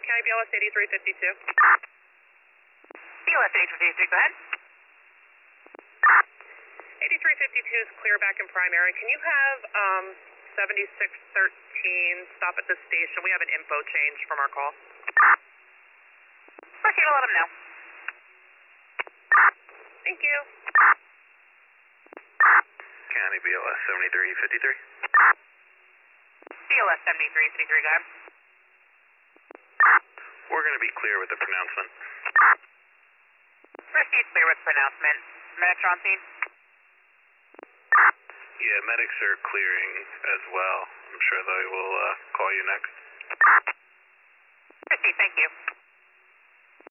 County BLS 8352. BLS 8352, go ahead. 8352 is clear back in primary. Can you have 7613 stop at this station? We have an info change from our call. Proceed to let them know. Thank you. County BLS 7353. BLS 7353, go ahead. We're going to be clear with the pronouncement. Proceed clear with pronouncement. Medics are on scene. Yeah, medics are clearing as well. I'm sure they will call you next. Proceed, thank you.